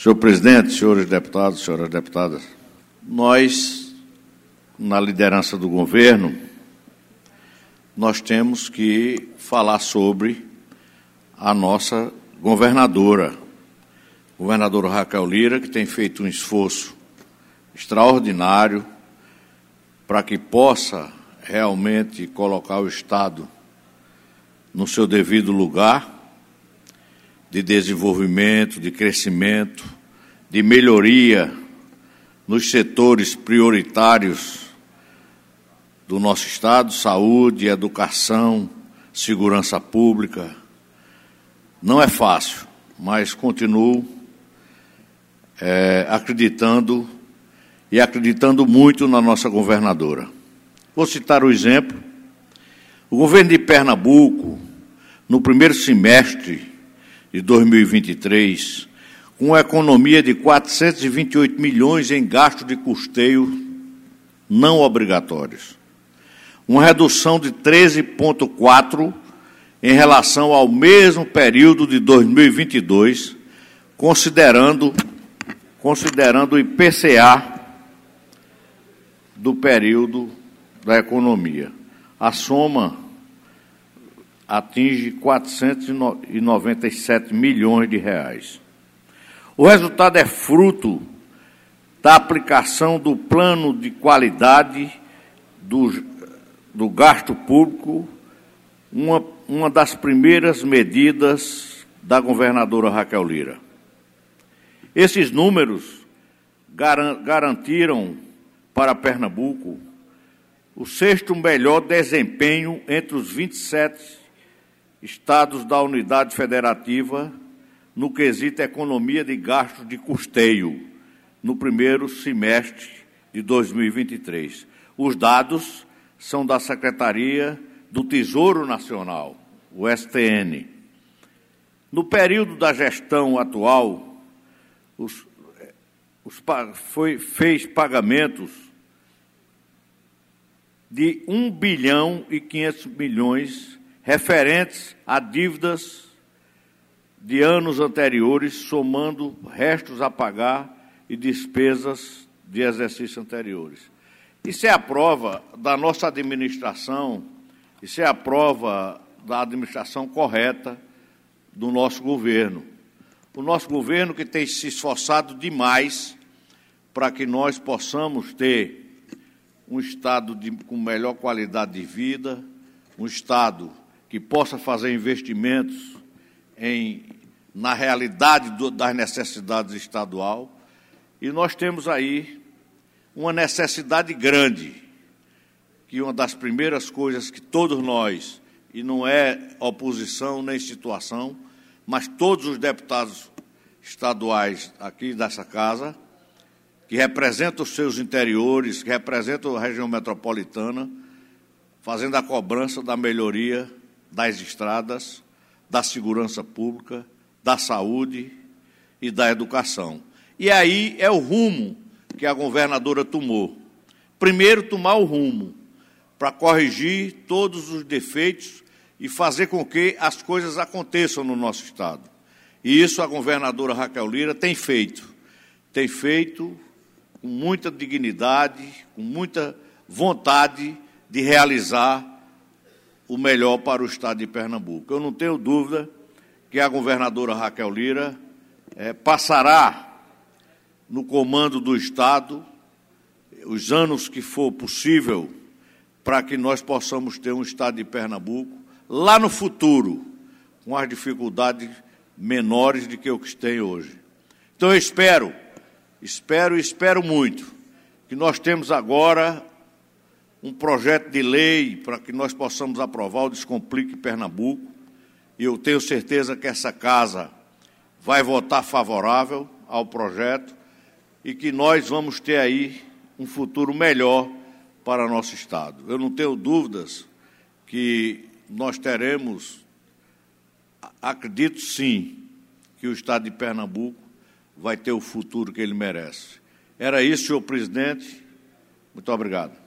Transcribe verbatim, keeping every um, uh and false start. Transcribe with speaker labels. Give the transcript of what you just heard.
Speaker 1: Senhor presidente, senhores deputados, senhoras deputadas, nós, na liderança do governo, nós temos que falar sobre a nossa governadora, governadora Raquel Lira, que tem feito um esforço extraordinário para que possa realmente colocar o Estado no seu devido lugar de desenvolvimento, de crescimento, de melhoria nos setores prioritários do nosso Estado: saúde, educação, segurança pública. Não é fácil, mas continuo é, acreditando e acreditando muito na nossa governadora. Vou citar o exemplo. O governo de Pernambuco, no primeiro semestre de dois mil e vinte e três, com uma economia de quatrocentos e vinte e oito milhões em gastos de custeio não obrigatórios, uma redução de treze vírgula quatro em relação ao mesmo período de dois mil e vinte e dois, considerando, considerando o I P C A do período da economia. A soma atinge quatrocentos e noventa e sete milhões de reais. O resultado é fruto da aplicação do plano de qualidade do, do gasto público, uma, uma das primeiras medidas da governadora Raquel Lira. Esses números garan, garantiram para Pernambuco o sexto melhor desempenho entre os vinte e sete estados da unidade federativa no quesito economia de gastos de custeio no primeiro semestre de dois mil e vinte e três. Os dados são da Secretaria do Tesouro Nacional, o S T N. No período da gestão atual, os, os, foi, fez pagamentos de um bilhão e quinhentos milhões referentes a dívidas de anos anteriores, somando restos a pagar e despesas de exercícios anteriores. Isso é a prova da nossa administração, isso é a prova da administração correta do nosso governo. O nosso governo que tem se esforçado demais para que nós possamos ter um Estado de, com melhor qualidade de vida, um Estado que possa fazer investimentos em, na realidade do, das necessidades estadual. E nós temos aí uma necessidade grande, que uma das primeiras coisas que todos nós, e não é oposição nem situação, mas todos os deputados estaduais aqui dessa casa, que representam os seus interiores, que representam a região metropolitana, fazendo a cobrança da melhoria das estradas, da segurança pública, da saúde e da educação. E aí é o rumo que a governadora tomou. Primeiro, tomar o rumo para corrigir todos os defeitos e fazer com que as coisas aconteçam no nosso Estado. E isso a governadora Raquel Lira tem feito. Tem feito com muita dignidade, com muita vontade de realizar o melhor para o Estado de Pernambuco. Eu não tenho dúvida que a governadora Raquel Lira é, passará no comando do Estado os anos que for possível para que nós possamos ter um Estado de Pernambuco lá no futuro, com as dificuldades menores do que o que tem hoje. Então eu espero, espero e espero muito que nós temos agora um projeto de lei para que nós possamos aprovar o Descomplique Pernambuco, e eu tenho certeza que essa casa vai votar favorável ao projeto e que nós vamos ter aí um futuro melhor para nosso Estado. Eu não tenho dúvidas que nós teremos, acredito sim, que o Estado de Pernambuco vai ter o futuro que ele merece. Era isso, senhor presidente. Muito obrigado.